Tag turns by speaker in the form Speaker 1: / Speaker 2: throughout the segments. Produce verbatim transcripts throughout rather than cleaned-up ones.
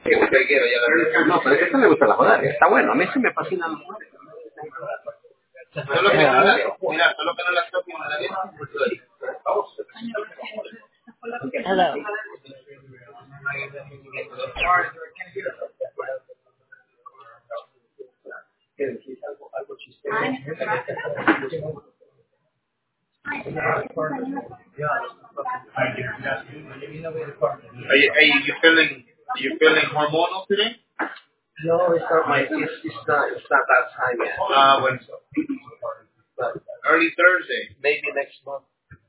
Speaker 1: Que me quiero, ya la verdad. No, pero es que a esto le gusta la joda. Está bueno, a mí sí me fascina la joda. Solo que no la, mira, solo que no la toque en la vida.
Speaker 2: Hello.
Speaker 1: Are you, are you feeling, are you feeling hormonal today? No, it's not my, it's, it's not, it's not that time yet. Ah, uh, bueno. But early Thursday. Maybe next month.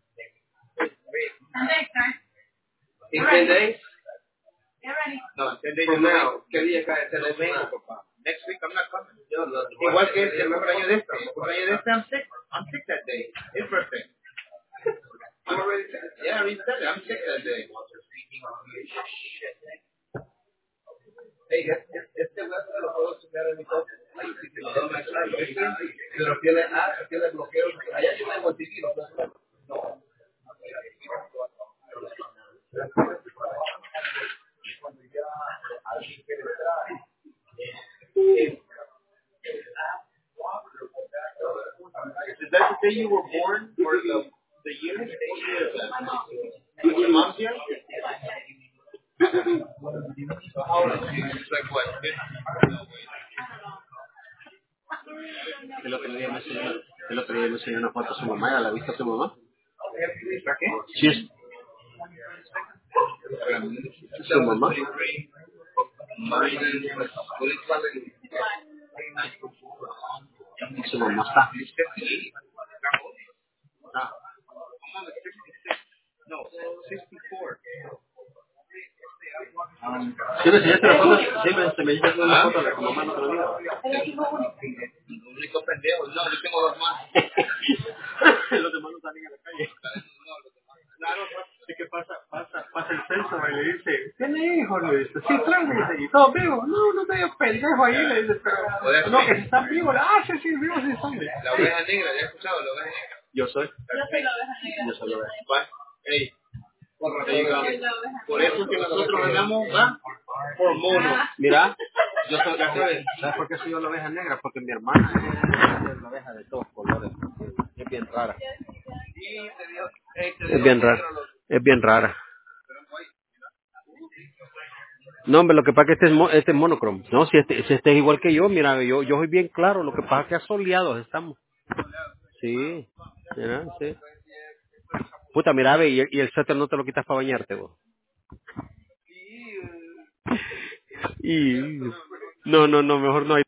Speaker 1: In ten days? No, in ten days from now. ¿Qué día cae este domingo, papá? Next week I'm not coming. Yo no, igual que el cumpleaños de este. El cumpleaños de este, I'm sick. I'm sick that day. His birthday. I'm already sick. Yeah, I already said it. I'm sick that day. Hey, este hueso lo puedo checar en mi coche. Pero tiene, ah, tiene bloqueo. Allá yo tengo el tiro. No. Is that the day you were born, or the the year? What year is that? Was your mom's here? So how old is she? She's like what? El otro día me enseñó, el otro día me enseñó una foto a su mamá. ¿Ya la viste a su mamá? ¿Para qué? Sí. Es su mamá. Su mamá está. Ah. No, sesenta y cuatro. Sí, me enseñaste la foto. Sí, me, se me enseñaste una foto de tu mamá el otro día. El único pendejo. No, yo tengo dos más. Los demás no salen a la calle. Claro, sí que pasa, pasa, pasa el censo y le dice, ¿tiene hijos? Le dice, sí, claro, le dice, ¿y todos vivos? No, no te digo pendejo ahí, le dice, pero, no, que si están vivos, ah, sí, sí, vivos sí están. La oveja negra, ¿ya has escuchado la oveja negra? Yo soy. Yo soy la oveja negra. Yo soy la oveja negra. Hey. Por eso que nosotros ganamos, ¿va? Por mono. Mira, yo soy, ya sabes, ¿sabes por qué soy yo la oveja negra? Porque mi hermana es la oveja de todos colores. Es bien rara. Es bien rara. Es bien rara. No, hombre, lo que pasa es que este es, mo, este es monochrome. No, si este, si este es igual que yo, mira, yo, yo soy bien claro. Lo que pasa es que asoleados estamos. Sí, mira, sí. Puta, mira, ve, y, y el suéter no te lo quitas para bañarte, vos. Y... No, no, no, mejor no hay.